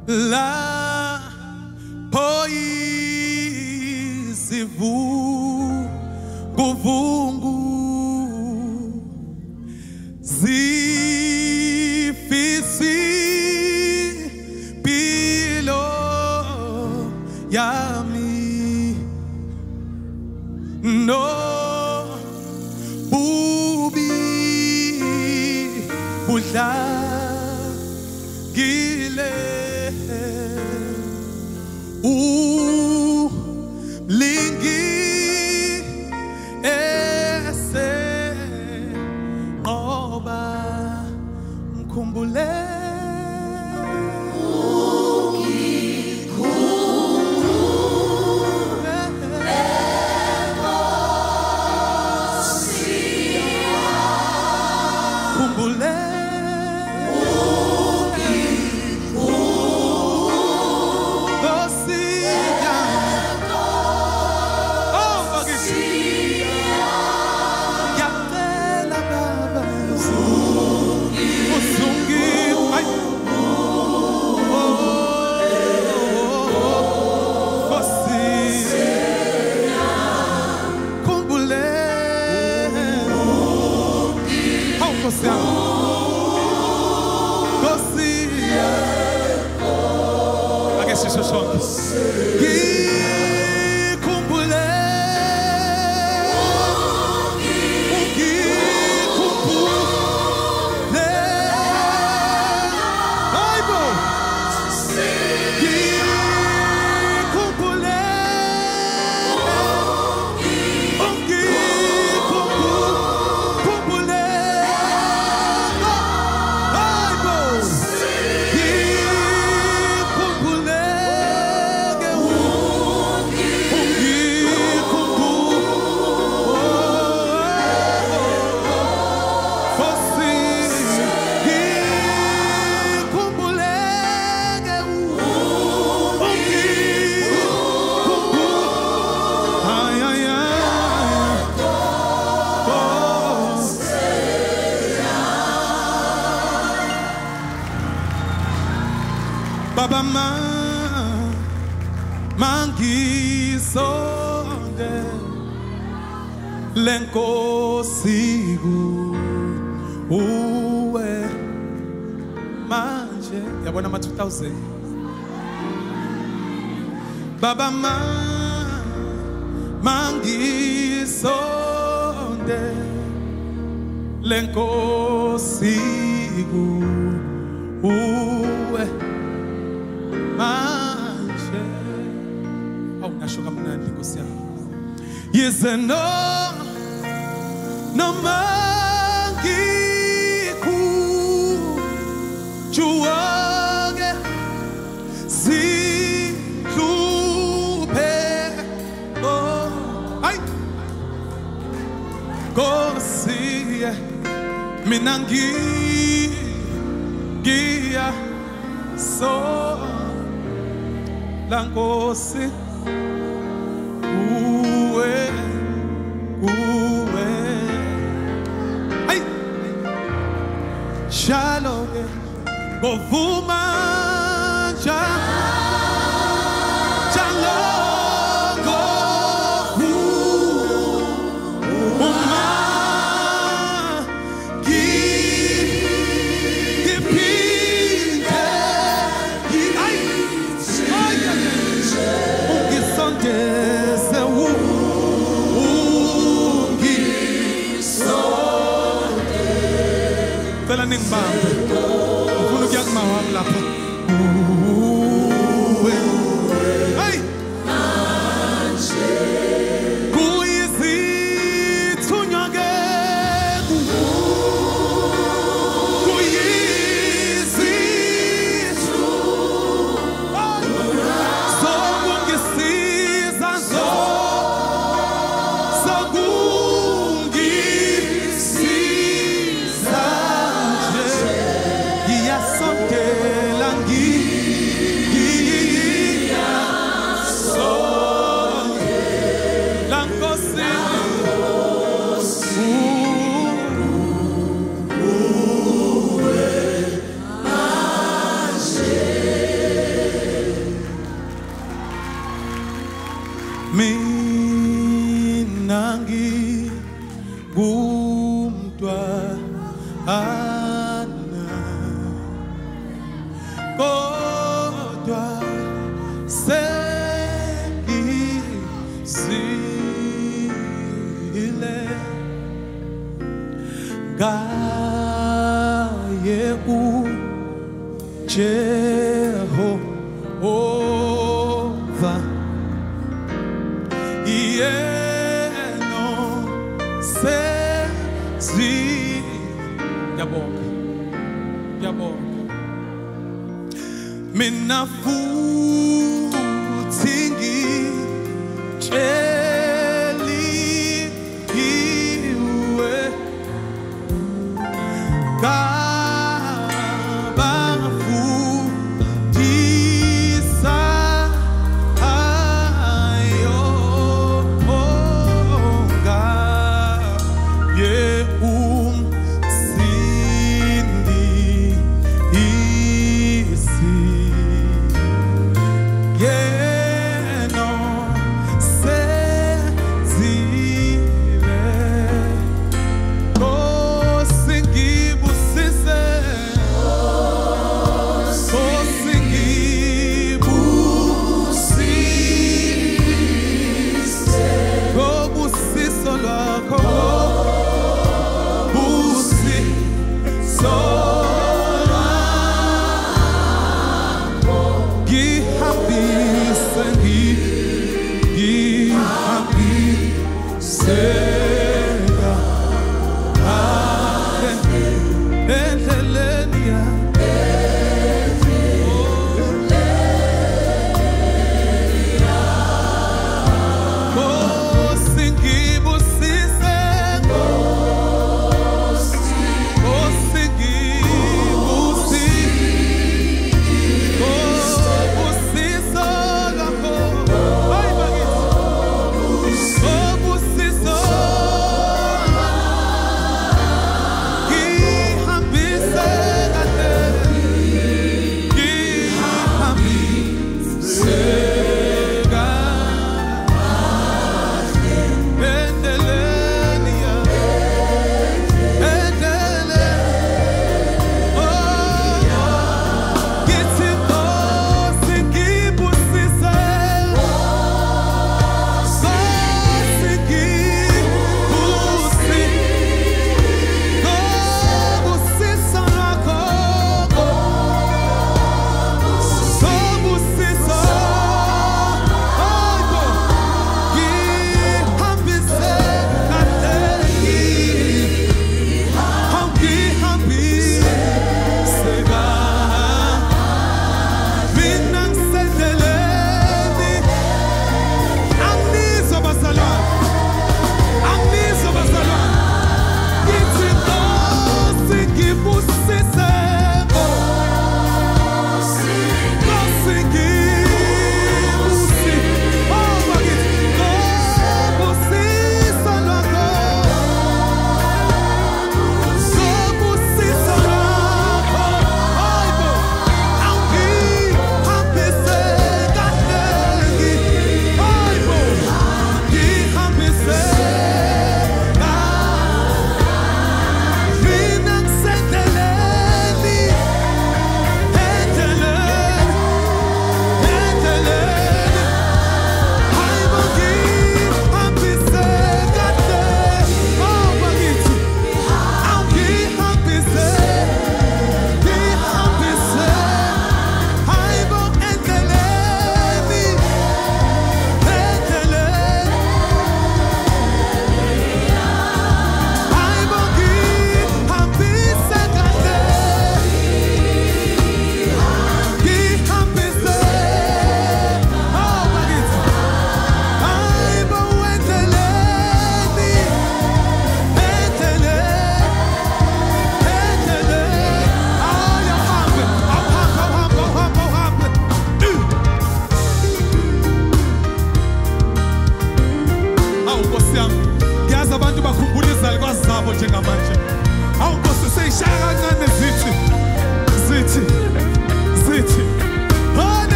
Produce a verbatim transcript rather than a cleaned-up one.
La poisi vu guvungu zifisi pilo yami no bubi budla gile u lingi ese oba mkumbule I guess it's a song. Baba ma mangi sonde lenkosigu uwe manje yabona ma two thousand Baba ma mangi sonde lenkosigu uwe manje au nashoka mnandi nkosi yangu yeze no no mangi ku chuoge si lupe oh ai kosi minangi gia so lankosi uwe uwe ay shaloge govuma cha chalogo uma ki kipinde ay ay ungi sonde se u ungi sonde fela ning bambe ufunu gyak ma wam lapa uwe ay kuizi tunyage kuizi tu so ungi siza so so ungi siza ya sonte langi ya sonte u Jehova Yeno sezi Yabonga Yabonga Minafu